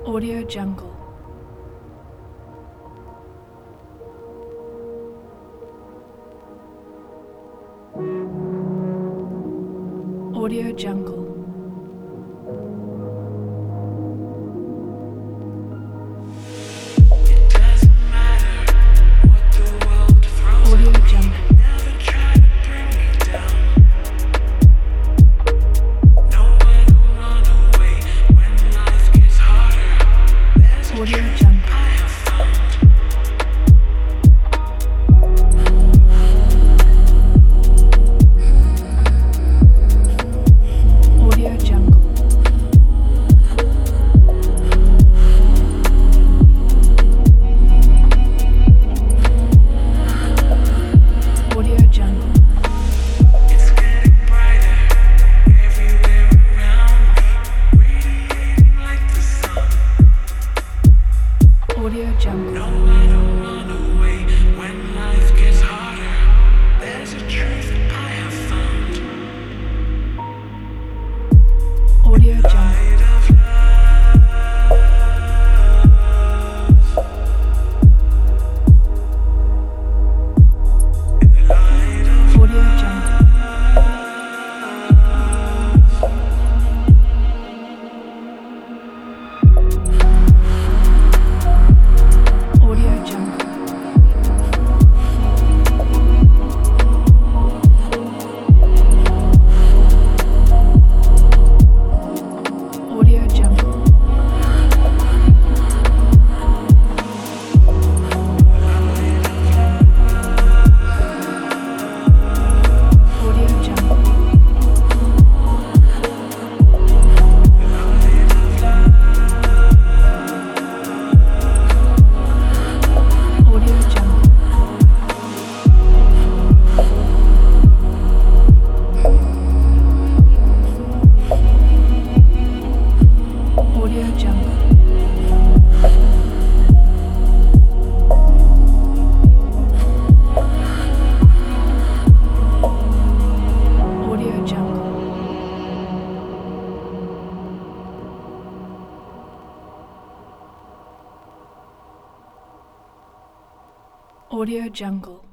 Audio Jungle. Audio Jungle. Audio Jungle. Audio Jungle. Audio Jungle. Audio Jungle. It's getting brighter everywhere around me, radiating like the sun. Audio Jungle. No, I don't run away when life gets harder. There's a truth I have found. Audio Jungle. Light of love. In the light of Audio Jungle. Audio Jungle. Audio Jungle. Audio Jungle. Audio Jungle. Audio Jungle. Audio Jungle. Audio Jungle.